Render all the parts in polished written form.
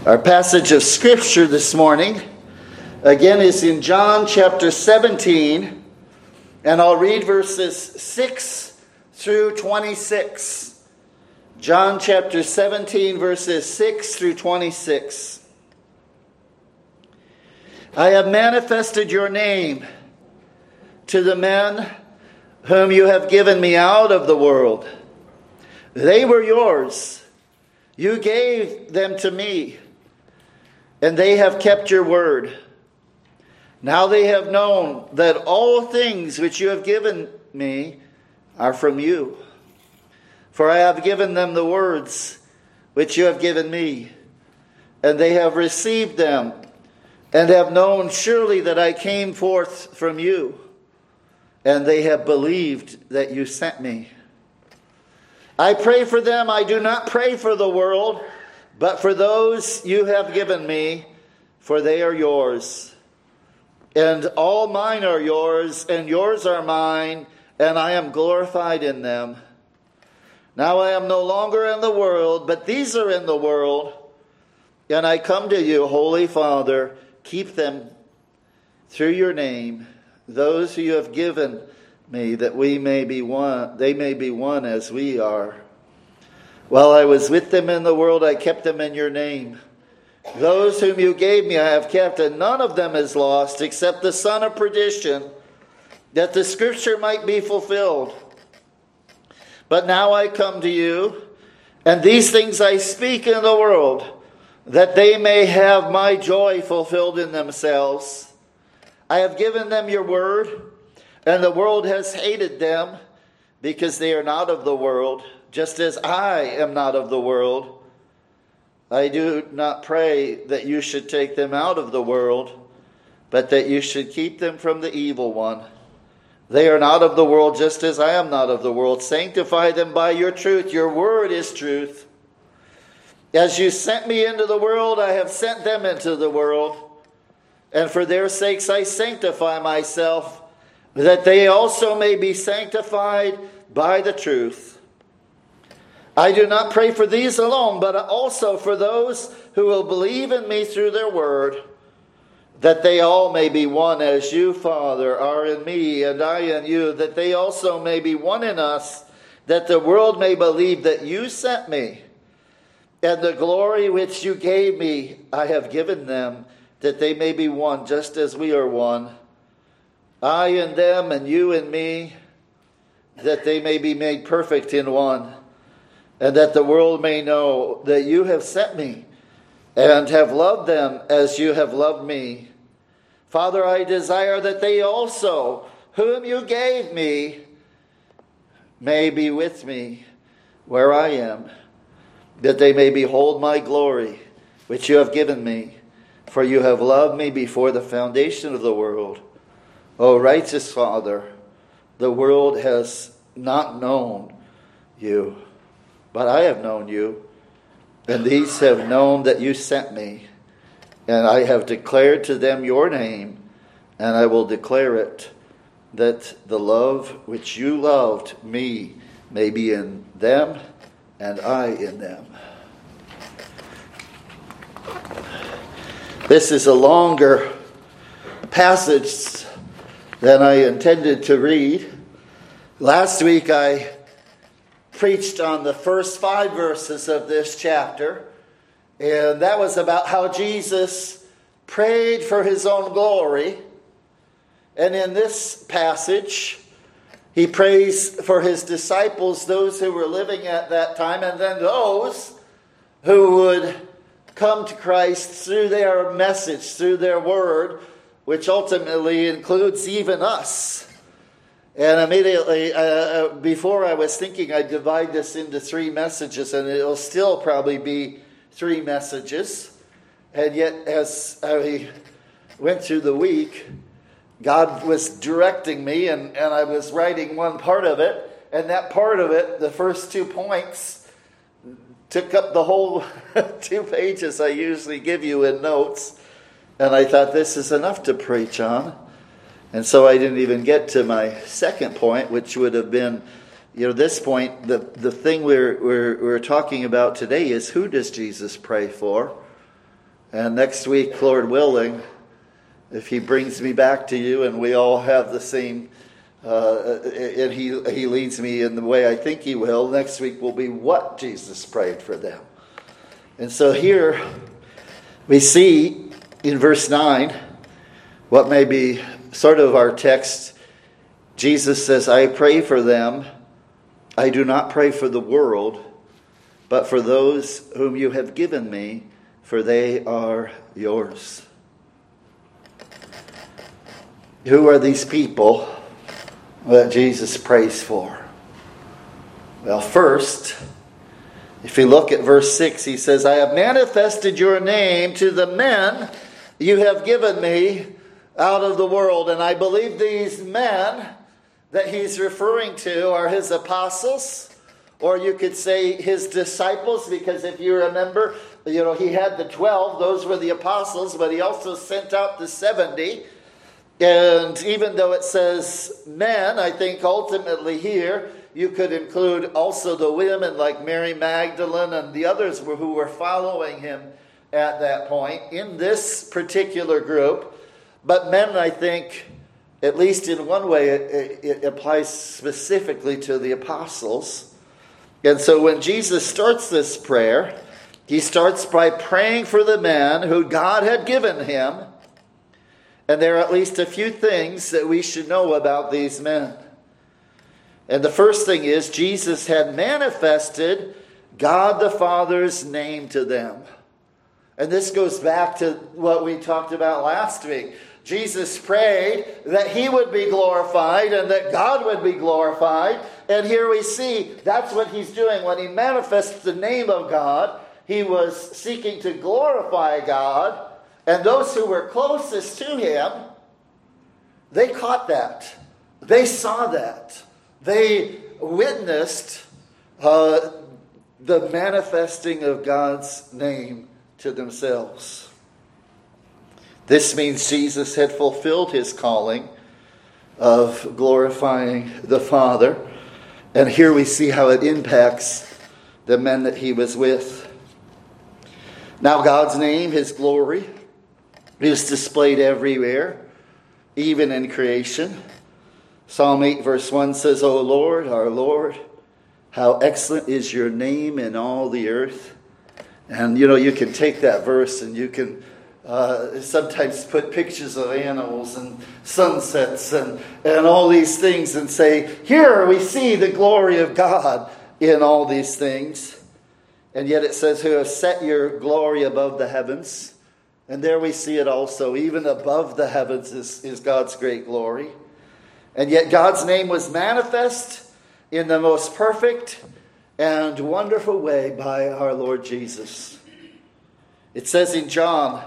Our passage of Scripture this morning, again, is in John chapter 17, and I'll read verses 6 through 26. John chapter 17, verses 6 through 26. I have manifested your name to the men whom you have given me out of the world. They were yours. You gave them to me, and they have kept your word. Now they have known that all things which you have given me are from you. For I have given them the words which you have given me, and they have received them, and have known surely that I came forth from you, and they have believed that you sent me. I pray for them. I do not pray for the world, but for those you have given me, for they are yours. And all mine are yours, and yours are mine, and I am glorified in them. Now I am no longer in the world, but these are in the world. And I come to you, Holy Father, keep them through your name, those who you have given me, that we may be one, they may be one as we are. While I was with them in the world, I kept them in your name. Those whom you gave me I have kept, and none of them is lost, except the son of perdition, that the scripture might be fulfilled. But now I come to you, and these things I speak in the world, that they may have my joy fulfilled in themselves. I have given them your word, and the world has hated them, because they are not of the world, just as I am not of the world. I do not pray that you should take them out of the world, but that you should keep them from the evil one. They are not of the world, just as I am not of the world. Sanctify them by your truth. Your word is truth. As you sent me into the world, I have sent them into the world. And for their sakes I sanctify myself, that they also may be sanctified by the truth. I do not pray for these alone, but also for those who will believe in me through their word, that they all may be one as you, Father, are in me and I in you, that they also may be one in us, that the world may believe that you sent me. And the glory which you gave me I have given them, that they may be one just as we are one. I in them and you in me, that they may be made perfect in one, and that the world may know that you have sent me and have loved them as you have loved me. Father, I desire that they also, whom you gave me, may be with me where I am, that they may behold my glory, which you have given me. For you have loved me before the foundation of the world. O righteous Father, the world has not known you, but I have known you, and these have known that you sent me. And I have declared to them your name, and I will declare it, that the love which you loved me may be in them, and I in them. This is a longer passage than I intended to read. Last week I preached on the first 5 verses of this chapter, and that was about how Jesus prayed for his own glory. And in this passage, he prays for his disciples, those who were living at that time, and then those who would come to Christ through their message, through their word, which ultimately includes even us. And immediately, before I was thinking I'd divide this into 3 messages, and it'll still probably be 3 messages. And yet, as I went through the week, God was directing me, and I was writing one part of it, and that part of it, the first 2 points, took up the whole 2 pages I usually give you in notes. And I thought, this is enough to preach on. And so I didn't even get to my second point, which would have been, this point, the thing we're talking about today is, who does Jesus pray for? And next week, Lord willing, if he brings me back to you and we all have the same, and he leads me in the way I think he will, next week will be what Jesus prayed for them. And so here we see in verse 9, what may be sort of our text. Jesus says, I pray for them. I do not pray for the world, but for those whom you have given me, for they are yours. Who are these people that Jesus prays for? Well, first, if you look at verse 6, he says, I have manifested your name to the men you have given me out of the world. And I believe these men that he's referring to are his apostles, or you could say his disciples, because if you remember, he had the 12, those were the apostles, but he also sent out the 70. And even though it says men, I think ultimately here you could include also the women like Mary Magdalene and the others who were following him at that point in this particular group. But men, I think, at least in one way, it applies specifically to the apostles. And so when Jesus starts this prayer, he starts by praying for the men who God had given him. And there are at least a few things that we should know about these men. And the first thing is, Jesus had manifested God the Father's name to them. And this goes back to what we talked about last week. Jesus prayed that he would be glorified and that God would be glorified. And here we see that's what he's doing. When he manifests the name of God, he was seeking to glorify God. And those who were closest to him, they caught that. They saw that. They witnessed the manifesting of God's name to themselves. This means Jesus had fulfilled his calling of glorifying the Father. And here we see how it impacts the men that he was with. Now God's name, his glory, is displayed everywhere, even in creation. Psalm 8 verse 1 says, O Lord, our Lord, how excellent is your name in all the earth. And you can take that verse and you can sometimes put pictures of animals and sunsets and all these things and say, here we see the glory of God in all these things. And yet it says, who has set your glory above the heavens. And there we see it also. Even above the heavens is God's great glory. And yet God's name was manifest in the most perfect and wonderful way by our Lord Jesus. It says in John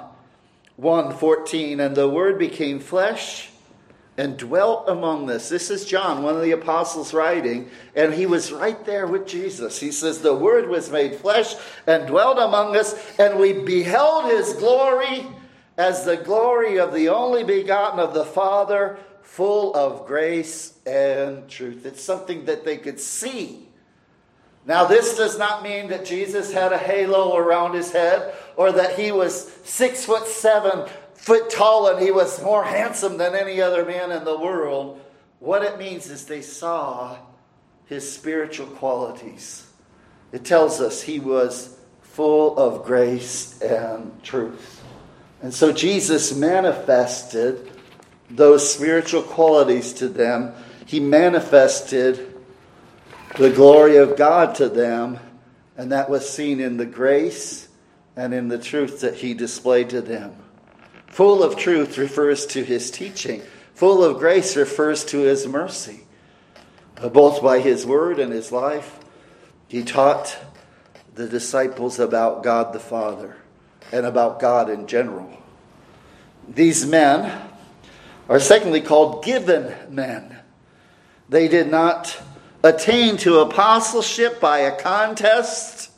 1:14, and the Word became flesh and dwelt among us. This is John, one of the apostles writing, and he was right there with Jesus. He says, the Word was made flesh and dwelt among us, and we beheld his glory as the glory of the only begotten of the Father, full of grace and truth. It's something that they could see. Now, this does not mean that Jesus had a halo around his head, or that he was 6'7" tall and he was more handsome than any other man in the world. What it means is they saw his spiritual qualities. It tells us he was full of grace and truth. And so Jesus manifested those spiritual qualities to them. He manifested the glory of God to them, and that was seen in the grace and in the truth that he displayed to them. Full of truth refers to his teaching. Full of grace refers to his mercy. Both by his word and his life, he taught the disciples about God the Father and about God in general. These men are secondly called given men. They did not attain to apostleship by a contest.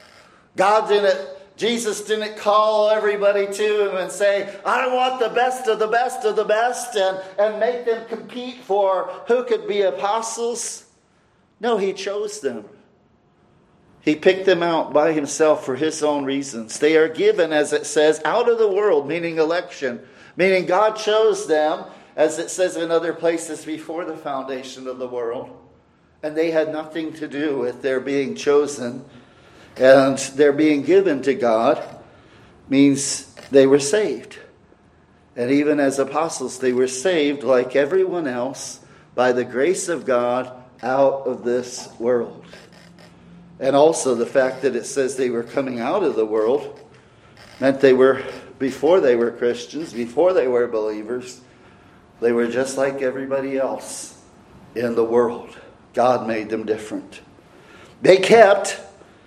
Jesus didn't call everybody to him and say, I want the best of the best of the best, and make them compete for who could be apostles. No, he chose them. He picked them out by himself for his own reasons. They are given, as it says, out of the world, meaning election. Meaning God chose them, as it says in other places, before the foundation of the world. And they had nothing to do with their being chosen. And their being given to God means they were saved. And even as apostles, they were saved like everyone else by the grace of God out of this world. And also the fact that it says they were coming out of the world meant they were, before they were Christians, before they were believers, they were just like everybody else in the world. God made them different. They kept,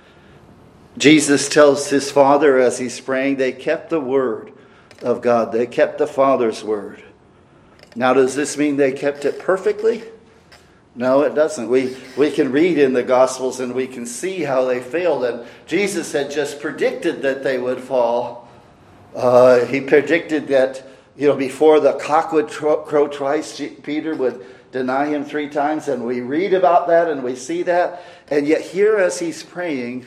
Jesus tells his Father as he's praying, they kept the word of God. They kept the Father's word. Now, does this mean they kept it perfectly? No, it doesn't. We can read in the Gospels and we can see how they failed. And Jesus had just predicted that they would fall. He predicted that, before the cock would crow twice, Peter would deny him 3 times. And we read about that and we see that. And yet here as he's praying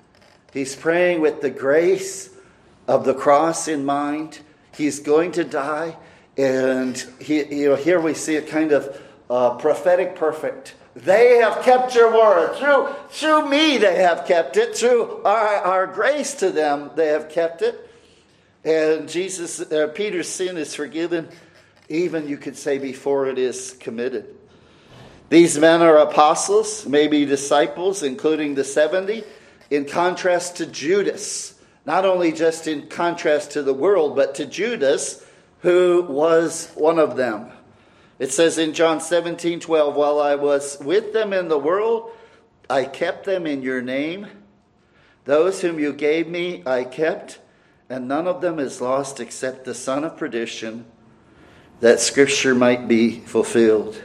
with the grace of the cross in mind. He's going to die. And here we see a kind of prophetic perfect. They have kept your word. Through me they have kept it. Through our grace to them they have kept it. And Peter's sin is forgiven, even you could say before it is committed. These men are apostles, maybe disciples, including the 70, in contrast to Judas. Not only just in contrast to the world, but to Judas, who was one of them. It says in John 17:12, while I was with them in the world, I kept them in your name. Those whom you gave me, I kept, and none of them is lost except the son of perdition, that Scripture might be fulfilled.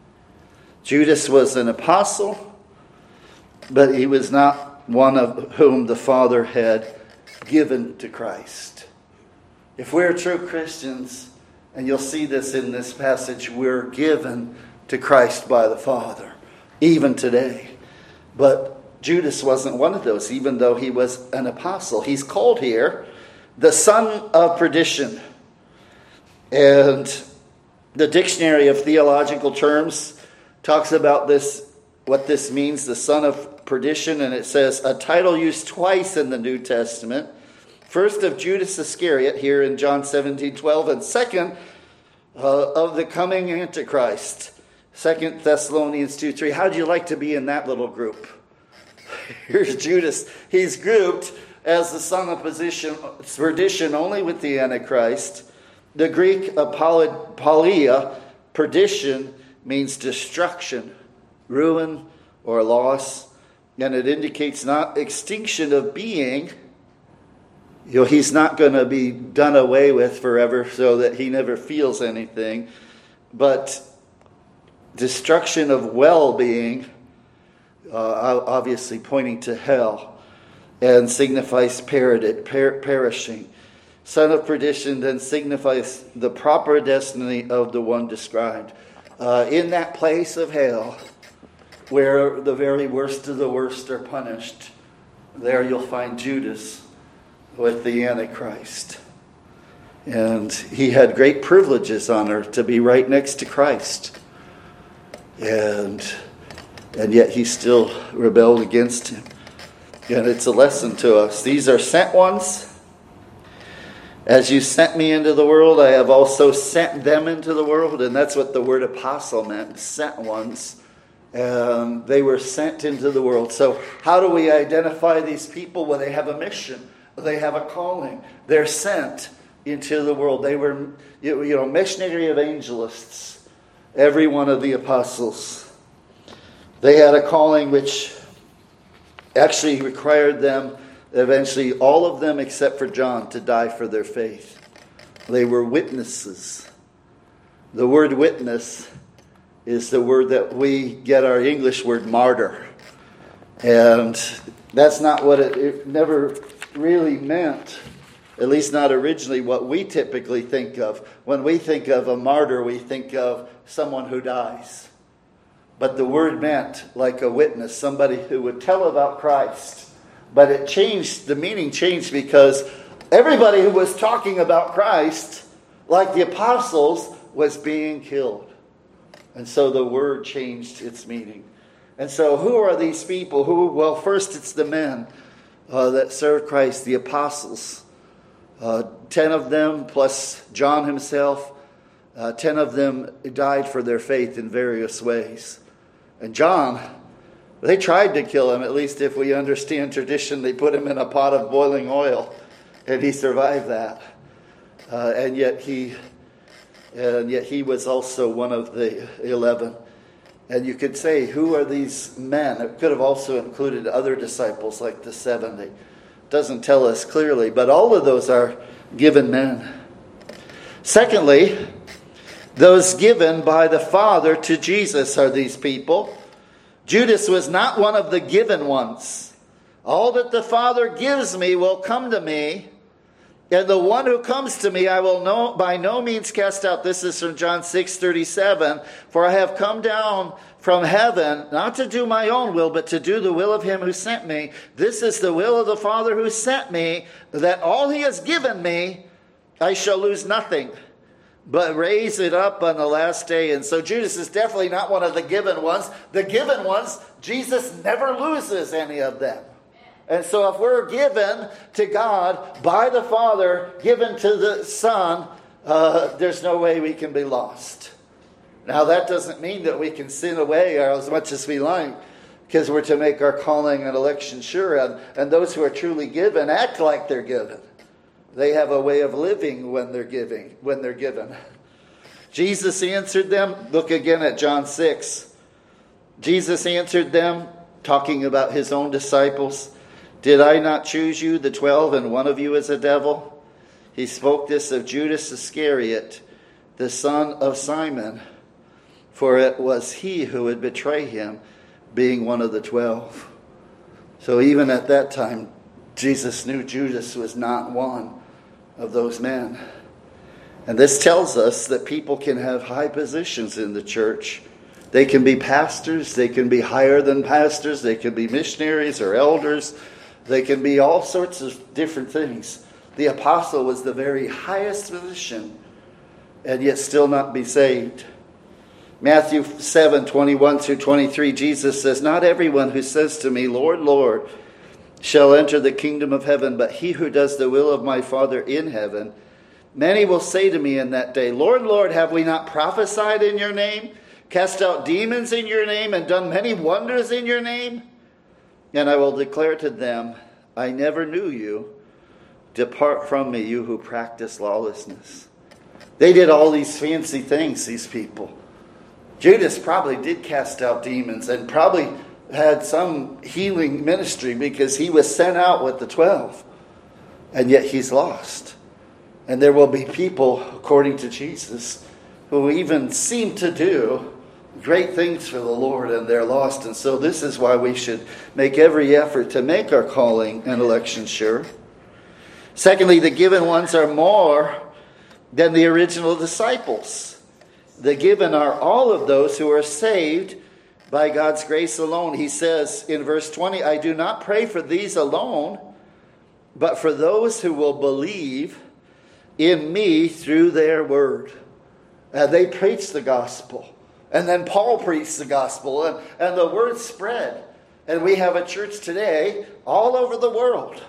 Judas was an apostle, but he was not one of whom the Father had given to Christ. If we're true Christians, and you'll see this in this passage, we're given to Christ by the Father, even today. But Judas wasn't one of those, even though he was an apostle. He's called here the son of perdition. And the Dictionary of Theological Terms talks about this, what this means, the son of perdition, and it says a title used twice in the New Testament. First of Judas Iscariot here in John 17:12, and second of the coming Antichrist. 2 Thessalonians 2:3. How'd you like to be in that little group? Here's Judas. He's grouped as the son of perdition only with the Antichrist. The Greek apolia, perdition, means destruction, ruin, or loss. And it indicates not extinction of being. He's not going to be done away with forever so that he never feels anything. But destruction of well-being, obviously pointing to hell, and signifies perishing. Son of perdition then signifies the proper destiny of the one described. In that place of hell, where the very worst of the worst are punished, there you'll find Judas with the Antichrist. And he had great privileges on earth to be right next to Christ. And yet he still rebelled against him. And it's a lesson to us. These are sent ones. As you sent me into the world, I have also sent them into the world. And that's what the word apostle meant, sent ones. And they were sent into the world. So how do we identify these people? Well, they have a mission. They have a calling. They're sent into the world. They were, missionary evangelists, every one of the apostles. They had a calling which actually required them, eventually all of them except for John, to die for their faith. They were witnesses. The word witness is the word that we get our English word martyr. And that's not what it never really meant, at least not originally, what we typically think of. When we think of a martyr, we think of someone who dies. but the word meant like a witness, somebody who would tell about Christ. But it changed, the meaning changed because everybody who was talking about Christ, like the apostles, was being killed. And so the word changed its meaning. And so who are these people? Well, first it's the men that served Christ, the apostles. 10 of them, plus John himself, 10 of them died for their faith in various ways. And John, they tried to kill him, at least if we understand tradition. They put him in a pot of boiling oil, and he survived that. And yet he was also one of the 11. And you could say, who are these men? It could have also included other disciples like the 70. Doesn't tell us clearly, but all of those are given men. Secondly, those given by the Father to Jesus are these people. Judas was not one of the given ones. All that the Father gives me will come to me, and the one who comes to me I will by no means cast out. This is from John 6:37. For I have come down from heaven, not to do my own will, but to do the will of him who sent me. This is the will of the Father who sent me, that all he has given me, I shall lose nothing, but raise it up on the last day. And so Judas is definitely not one of the given ones. The given ones, Jesus never loses any of them. And so if we're given to God by the Father, given to the Son, there's no way we can be lost. Now that doesn't mean that we can sin away as much as we like, because we're to make our calling and election sure. And those who are truly given act like they're given. They have a way of living when they're given. Jesus answered them. Look again at John 6. Jesus answered them, talking about his own disciples. Did I not choose you, the 12, and one of you is a devil? He spoke this of Judas Iscariot, the son of Simon, for it was he who would betray him, being one of the 12. So even at that time, Jesus knew Judas was not one of those men. And this tells us that people can have high positions in the church. They can be pastors, they can be higher than pastors, they can be missionaries or elders, they can be all sorts of different things. The apostle was the very highest position, and yet still not be saved. Matthew 7:21-23, Jesus says, not everyone who says to me, Lord, Lord, shall enter the kingdom of heaven, but he who does the will of my Father in heaven. Many will say to me in that day, Lord, Lord, have we not prophesied in your name, cast out demons in your name, and done many wonders in your name? And I will declare to them, I never knew you. Depart from me, you who practice lawlessness. They did all these fancy things, these people. Judas probably did cast out demons and probably had some healing ministry because he was sent out with the 12. And yet he's lost. And there will be people, according to Jesus, who even seem to do great things for the Lord, and they're lost. And so this is why we should make every effort to make our calling and election sure. Secondly, the given ones are more than the original disciples. The given are all of those who are saved by God's grace alone. He says in verse 20, I do not pray for these alone, but for those who will believe in me through their word. They preach the gospel. And then Paul preached the gospel, and the word spread. And we have a church today all over the world.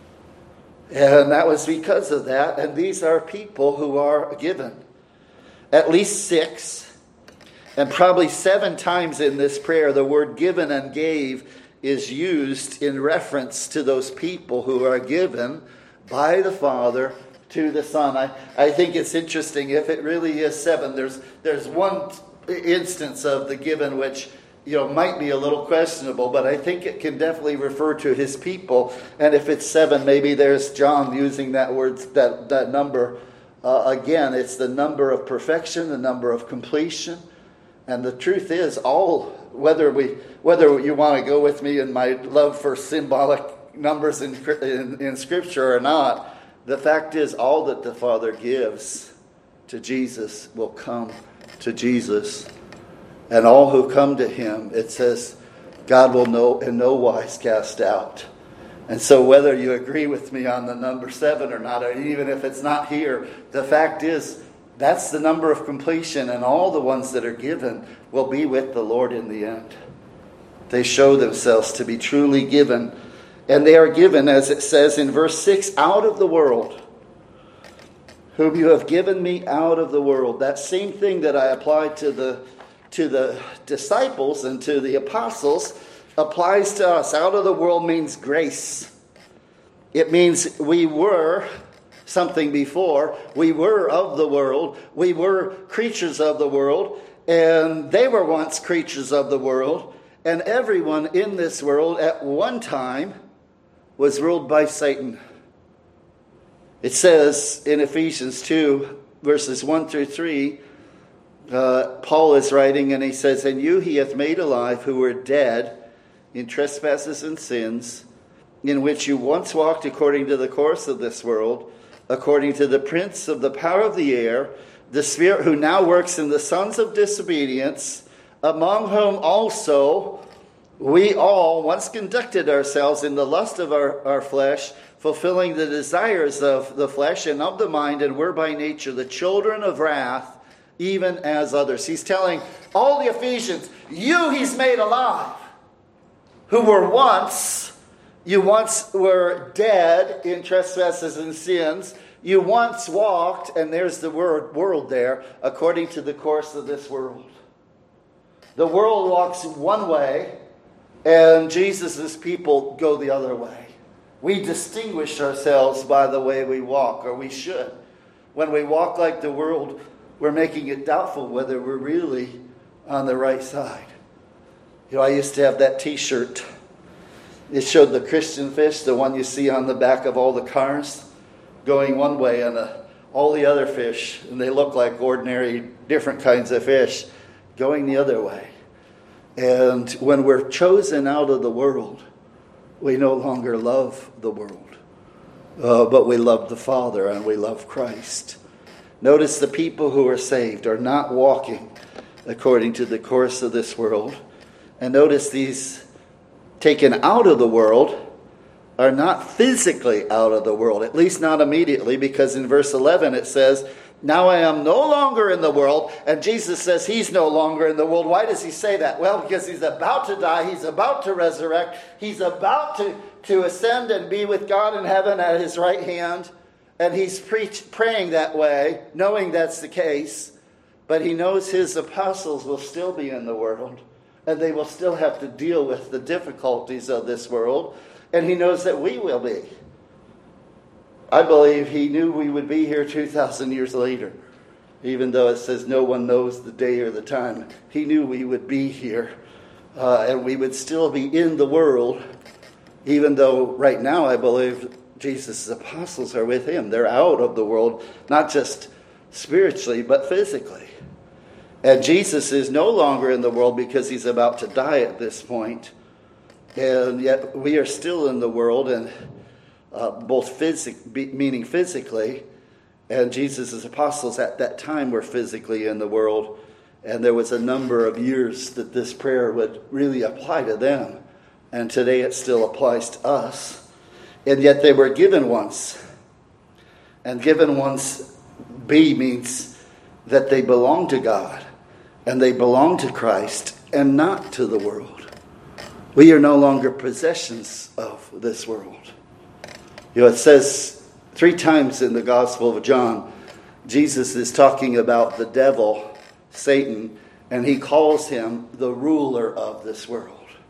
And that was because of that. And these are people who are given. At least 6, and probably 7 times in this prayer, the word given and gave is used in reference to those people who are given by the Father to the Son. I think it's interesting. If it really is 7, there's one instance of the given which might be a little questionable, but I think it can definitely refer to his people. And if it's 7, maybe there's John using that word, that number. Again, it's the number of perfection, the number of completion. And the truth is, whether you want to go with me in my love for symbolic numbers in Scripture or not, the fact is all that the Father gives to Jesus will come to Jesus. And all who come to him, it says, God will in no wise cast out. And so whether you agree with me on the number 7 or not, or even if it's not here, the fact is that's the number of completion, and all the ones that are given will be with the Lord in the end. They show themselves to be truly given, and they are given, as it says in verse 6, out of the world, whom you have given me out of the world. That same thing that I applied to the disciples and to the apostles applies to us. Out of the world means grace. It means we were something before. We were of the world. We were creatures of the world. And they were once creatures of the world. And everyone in this world at one time was ruled by Satan. It says in Ephesians 2, verses 1 through 3, Paul is writing and he says, "And you he hath made alive who were dead in trespasses and sins, in which you once walked according to the course of this world, according to the prince of the power of the air, the spirit who now works in the sons of disobedience, among whom also we all once conducted ourselves in the lust of our flesh, fulfilling the desires of the flesh and of the mind, and were by nature the children of wrath, even as others." He's telling all the Ephesians, you he's made alive, who were you once were dead in trespasses and sins. You once walked, and there's the word world there, according to the course of this world. The world walks one way, and Jesus' people go the other way. We distinguish ourselves by the way we walk, or we should. When we walk like the world, we're making it doubtful whether we're really on the right side. You know, I used to have that t-shirt. It showed the Christian fish, the one you see on the back of all the cars, going one way, and all the other fish, and they look like ordinary, different kinds of fish, going the other way. And when we're chosen out of the world, we no longer love the world, but we love the Father and we love Christ. Notice the people who are saved are not walking according to the course of this world. And notice these taken out of the world are not physically out of the world, at least not immediately, because in verse 11 it says, "Now I am no longer in the world," and Jesus says he's no longer in the world. Why does he say that? Well, because he's about to die, he's about to resurrect, he's about to ascend and be with God in heaven at his right hand, and he's praying that way, knowing that's the case, but he knows his apostles will still be in the world, and they will still have to deal with the difficulties of this world, and he knows that we will be. I believe he knew we would be here 2,000 years later. Even though it says no one knows the day or the time. He knew we would be here. And we would still be in the world. Even though right now I believe Jesus' apostles are with him. They're out of the world. Not just spiritually, but physically. And Jesus is no longer in the world because he's about to die at this point. And yet we are still in the world, and both meaning physically, and Jesus' apostles at that time were physically in the world, and there was a number of years that this prayer would really apply to them, and today it still applies to us. And yet they were given once, and given once means that they belong to God, and they belong to Christ, and not to the world. We are no longer possessions of this world. You know, it says 3 times in the Gospel of John, Jesus is talking about the devil, Satan, and he calls him the ruler of this world.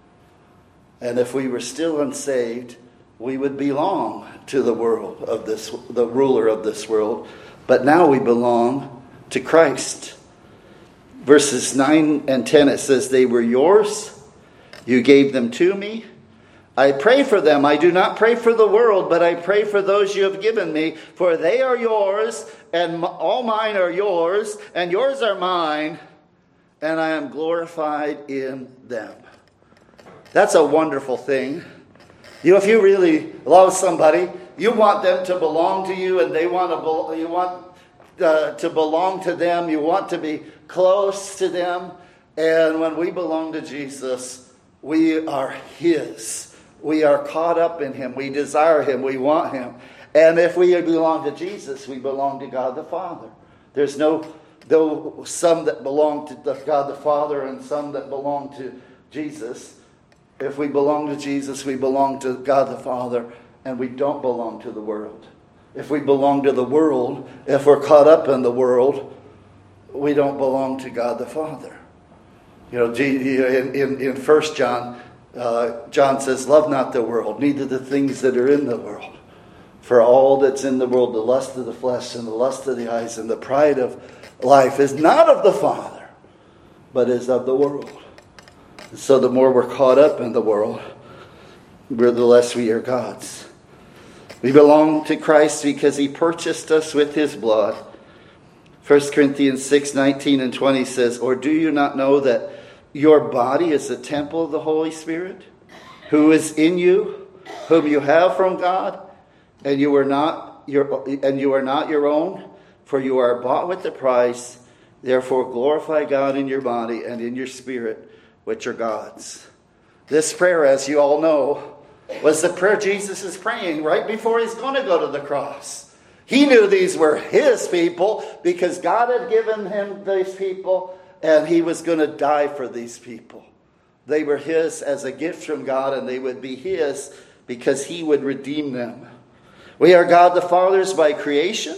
And if we were still unsaved, we would belong to the world of the ruler of this world. But now we belong to Christ. Verses 9 and 10, it says, "They were yours. You gave them to me. I pray for them. I do not pray for the world, but I pray for those you have given me. For they are yours, and all mine are yours, and yours are mine, and I am glorified in them." That's a wonderful thing. You know, if you really love somebody, you want them to belong to you, and you want to belong to them. You want to be close to them. And when we belong to Jesus, we are His. We are caught up in Him. We desire Him. We want Him. And if we belong to Jesus, we belong to God the Father. There's though some that belong to God the Father and some that belong to Jesus. If we belong to Jesus, we belong to God the Father, and we don't belong to the world. If we belong to the world, if we're caught up in the world, we don't belong to God the Father. You know, in 1 John, John says, "Love not the world, neither the things that are in the world. For all that's in the world, the lust of the flesh and the lust of the eyes and the pride of life is not of the Father, but is of the world." And so the more we're caught up in the world, the less we are God's. We belong to Christ because He purchased us with His blood. 1 Corinthians 6:19 and 20 says, "Or do you not know that your body is a temple of the Holy Spirit, who is in you, whom you have from God, and you are not your own, for you are bought with a price. Therefore glorify God in your body and in your spirit, which are God's." This prayer, as you all know, was the prayer Jesus is praying right before He's going to go to the cross. He knew these were His people because God had given Him these people, and He was going to die for these people. They were His as a gift from God, and they would be His because He would redeem them. We are God the Father's by creation,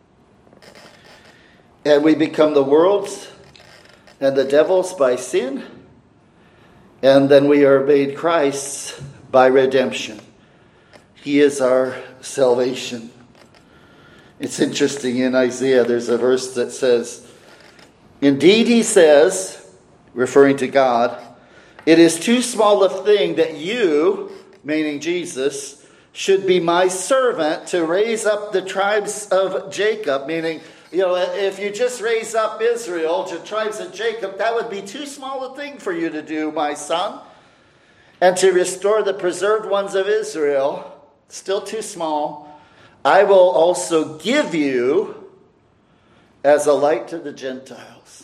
and we become the world's and the devil's by sin, and then we are made Christ's by redemption. He is our salvation. It's interesting, in Isaiah there's a verse that says, "Indeed," He says, referring to God, "it is too small a thing that you," meaning Jesus, "should be my servant to raise up the tribes of Jacob," meaning, you know, if you just raise up Israel, the tribes of Jacob, that would be too small a thing for you to do, my son. "And to restore the preserved ones of Israel," still too small, "I will also give you as a light to the Gentiles,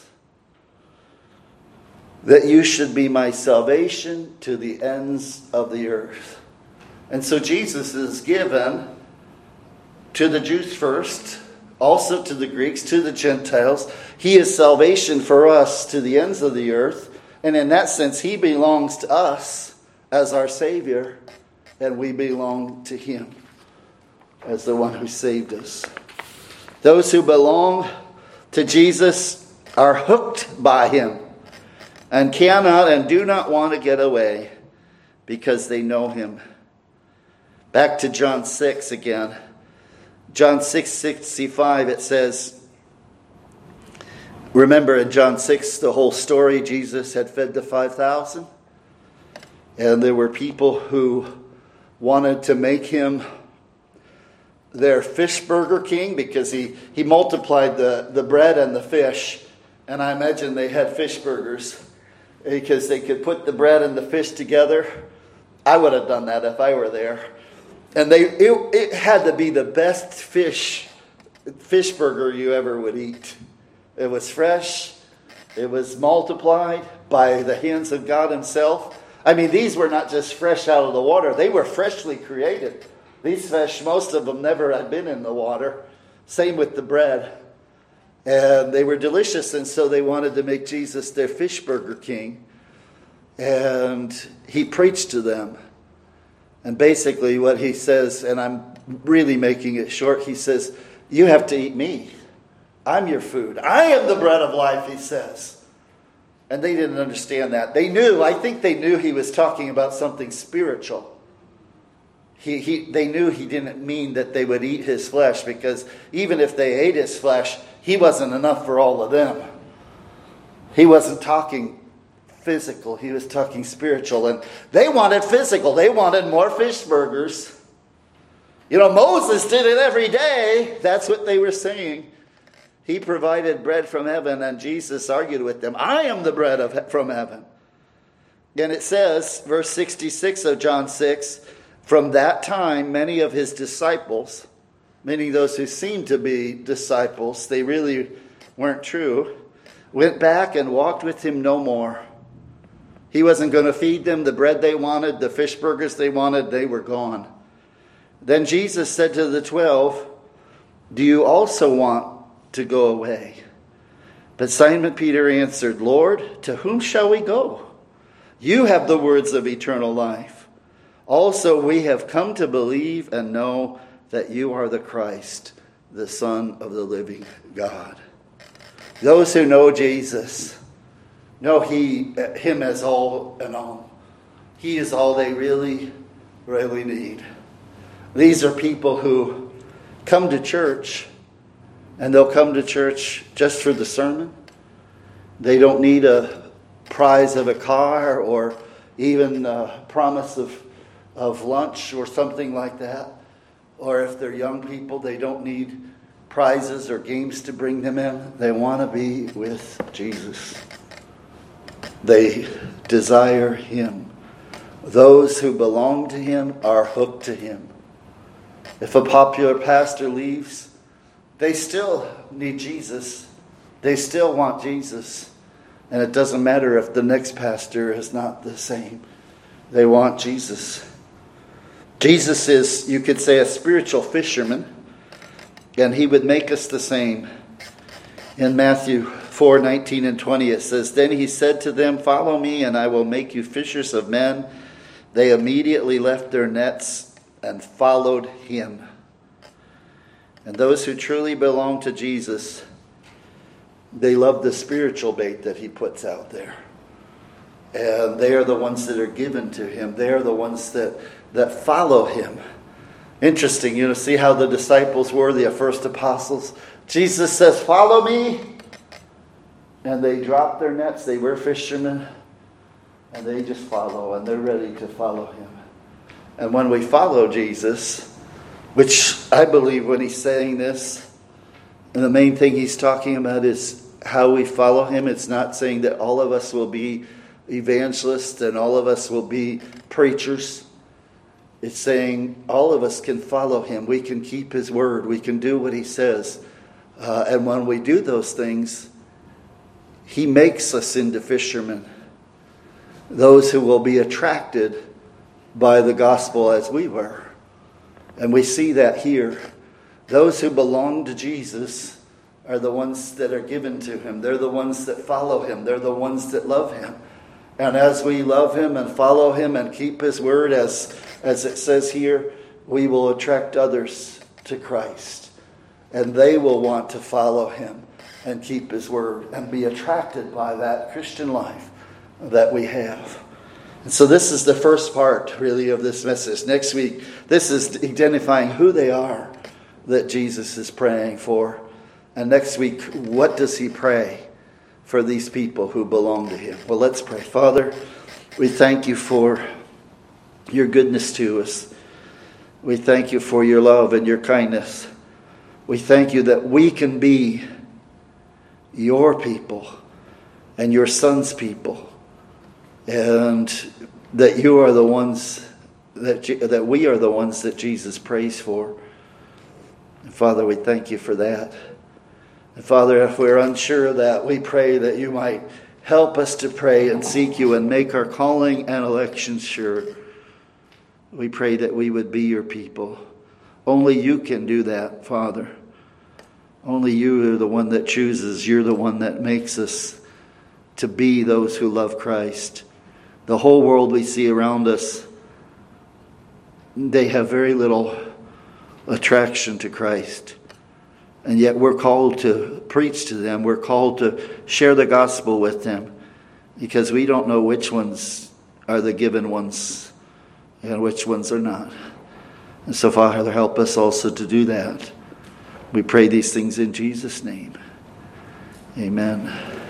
that you should be my salvation to the ends of the earth." And so Jesus is given to the Jews first, also to the Greeks, to the Gentiles. He is salvation for us to the ends of the earth. And in that sense, He belongs to us as our Savior, and we belong to Him as the one who saved us. Those who belong to Jesus are hooked by Him and cannot and do not want to get away because they know Him. Back to John 6 again. John 6:65, it says, remember in John 6, the whole story, Jesus had fed the 5,000. And there were people who wanted to make Him their fish burger king because he multiplied the bread and the fish. And I imagine they had fish burgers because they could put the bread and the fish together. I would have done that if I were there. And it had to be the best fish burger you ever would eat. It was fresh. It was multiplied by the hands of God Himself. I mean, these were not just fresh out of the water. They were freshly created. These fish, most of them never had been in the water. Same with the bread. And they were delicious, and so they wanted to make Jesus their fish burger king. And He preached to them. And basically what He says, and I'm really making it short, He says, you have to eat me. I'm your food. I am the bread of life, He says. And they didn't understand that. I think they knew He was talking about something spiritual. They knew He didn't mean that they would eat His flesh, because even if they ate His flesh, He wasn't enough for all of them. He wasn't talking physical. He was talking spiritual. And they wanted physical. They wanted more fish burgers. You know, Moses did it every day. That's what they were saying. He provided bread from heaven, and Jesus argued with them. I am the bread from heaven. And it says, verse 66 of John 6, from that time, many of His disciples, meaning those who seemed to be disciples, they really weren't true, went back and walked with him no more. He wasn't going to feed them the bread they wanted, the fish burgers they wanted. They were gone. Then Jesus said to the 12, "Do you also want to go away?" But Simon Peter answered, "Lord, to whom shall we go? You have the words of eternal life. Also we have come to believe and know that you are the Christ, the Son of the living God." Those who know Jesus know him as all in all. He is all they really, really need. These are people who come to church, and they'll come to church just for the sermon. They don't need a prize of a car or even a promise of lunch or something like that. Or if they're young people, they don't need prizes or games to bring them in. They want to be with Jesus. They desire him. Those who belong to him are hooked to him. If a popular pastor leaves, they still need Jesus. They still want Jesus. And it doesn't matter if the next pastor is not the same. They want Jesus. Jesus is, you could say, a spiritual fisherman. And he would make us the same. In Matthew 4:19 and 20 it says, "Then he said to them, 'Follow me, and I will make you fishers of men.' They immediately left their nets and followed him." And those who truly belong to Jesus, they love the spiritual bait that he puts out there. And they are the ones that are given to him. They are the ones that follow him. Interesting, see how the disciples were, the first apostles. Jesus says, "Follow me." And they drop their nets. They were fishermen. And they just follow. And they're ready to follow him. And when we follow Jesus, which I believe when he's saying this, and the main thing he's talking about is how we follow him. It's not saying that all of us will be evangelists and all of us will be preachers. It's saying all of us can follow him. We can keep his word. We can do what he says. And when we do those things, he makes us into fishermen. Those who will be attracted by the gospel as we were. And we see that here. Those who belong to Jesus are the ones that are given to him. They're the ones that follow him. They're the ones that love him. And as we love him and follow him and keep his word, as it says here, we will attract others to Christ. And they will want to follow him and keep his word and be attracted by that Christian life that we have. And so this is the first part, really, of this message. Next week, this is identifying who they are that Jesus is praying for. And next week, what does he pray for these people who belong to him? Well, let's pray. Father, we thank you for your goodness to us. We thank you for your love and your kindness. We thank you that we can be your people and your son's people. And that you are the ones that we are the ones that Jesus prays for. And Father, we thank you for that. And Father, if we're unsure of that, we pray that you might help us to pray and seek you and make our calling and election sure. We pray that we would be your people. Only you can do that, Father. Only you are the one that chooses. You're the one that makes us to be those who love Christ. The whole world we see around us, they have very little attraction to Christ. And yet we're called to preach to them. We're called to share the gospel with them. Because we don't know which ones are the given ones and which ones are not. And so, Father, help us also to do that. We pray these things in Jesus' name. Amen.